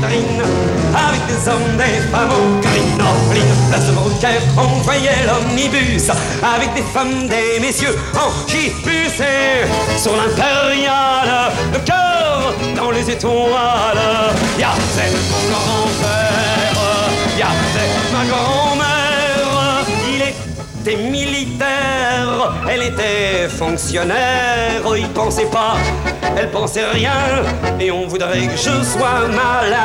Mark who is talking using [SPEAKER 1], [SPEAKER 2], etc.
[SPEAKER 1] vitrines, avec des hommes, des femmes au green Orline, place de Beaucaire, on voyait l'omnibus, avec des femmes, des messieurs en gibus, et sur l'impériale, le cœur dans les étoiles. Y'avait mon grand-père, y'avait ma grand-mère, il était militaire, elle était fonctionnaire, il pensait pas, elle pensait rien, et on voudrait que je sois malade.